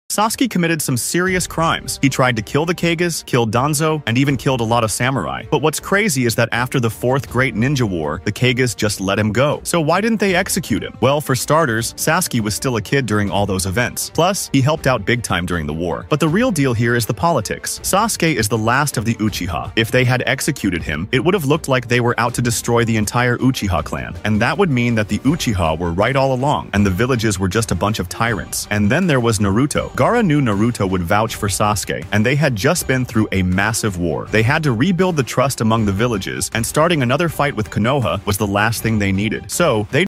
Sasuke committed some serious crimes. He tried to kill the Kages, killed Danzo, and even killed a lot of samurai. But what's crazy is that after the 4th Great Ninja War, the Kages just let him go. So why didn't they execute him? Well, for starters, Sasuke was still a kid during all those events. Plus, he helped out big time during the war. But the real deal here is the politics. Sasuke is the last of the Uchiha. If they had executed him, it would have looked like they were out to destroy the entire Uchiha clan. And that would mean that the Uchiha were right all along, and the villages were just a bunch of tyrants. And then there was Naruto. Gaara knew Naruto would vouch for Sasuke, and they had just been through a massive war. They had to rebuild the trust among the villages, and starting another fight with Konoha was the last thing they needed. So, they